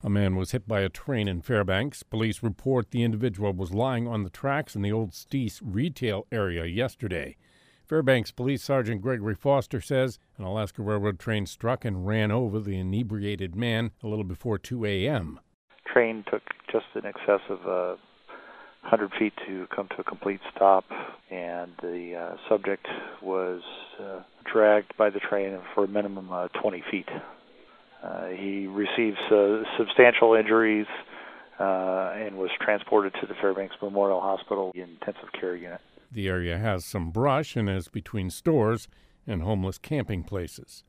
A man was hit by a train in Fairbanks. Police report the individual was lying on the tracks in the Old Steese retail area yesterday. Fairbanks Police Sergeant Gregory Foster says an Alaska Railroad train struck and ran over the inebriated man a little before 2 a.m. Train took just in excess of 100 feet to come to a complete stop, and the subject was dragged by the train for a minimum 20 feet. He received substantial injuries and was transported to the Fairbanks Memorial Hospital intensive care unit. The area has some brush and is between stores and homeless camping places.